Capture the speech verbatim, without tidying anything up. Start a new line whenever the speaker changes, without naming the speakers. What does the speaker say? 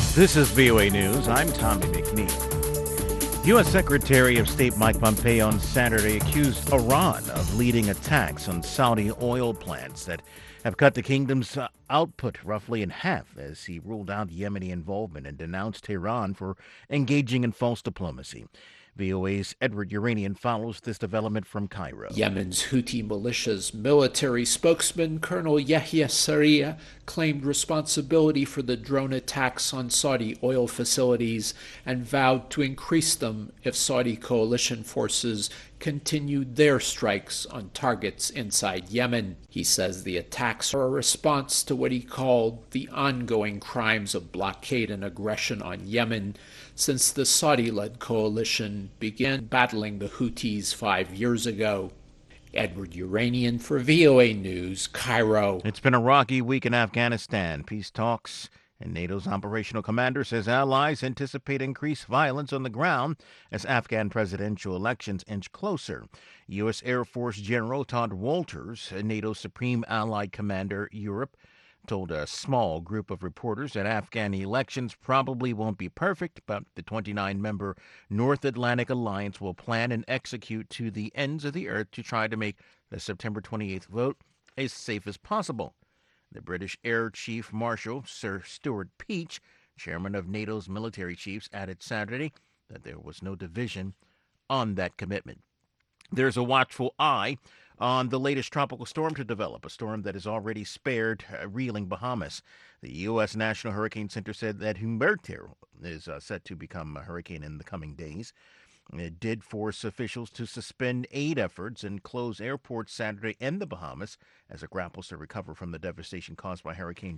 This is V O A News. I'm Tommy McNeil. U S. Secretary of State Mike Pompeo on Saturday accused Iran of leading attacks on Saudi oil plants that have cut the kingdom's uh, output roughly in half as he ruled out Yemeni involvement and denounced Tehran for engaging in false diplomacy. V O A's Edward Uranian follows this development from Cairo.
Yemen's Houthi militia's military spokesman, Colonel Yahya Saree, claimed responsibility for the drone attacks on Saudi oil facilities and vowed to increase them if Saudi coalition forces continued their strikes on targets inside Yemen. He says the attacks are a response to what he called the ongoing crimes of blockade and aggression on Yemen since the Saudi-led coalition began battling the Houthis five years ago. Edward Uranian for V O A News, Cairo.
It's been a rocky week in Afghanistan. Peace talks and NATO's operational commander says allies anticipate increased violence on the ground as Afghan presidential elections inch closer. U S. Air Force General Todd Walters, NATO's supreme allied commander Europe, told a small group of reporters that Afghan elections probably won't be perfect, but the twenty-nine member North Atlantic Alliance will plan and execute to the ends of the earth to try to make the September twenty-eighth vote as safe as possible. The British Air Chief Marshal Sir Stuart Peach, chairman of NATO's military chiefs, added Saturday that there was no division on that commitment. There's a watchful eye on the latest tropical storm to develop, a storm that has already spared uh, reeling Bahamas. The U S. National Hurricane Center said that Humberto is uh, set to become a hurricane in the coming days. It did force officials to suspend aid efforts and close airports Saturday in the Bahamas as it grapples to recover from the devastation caused by Hurricane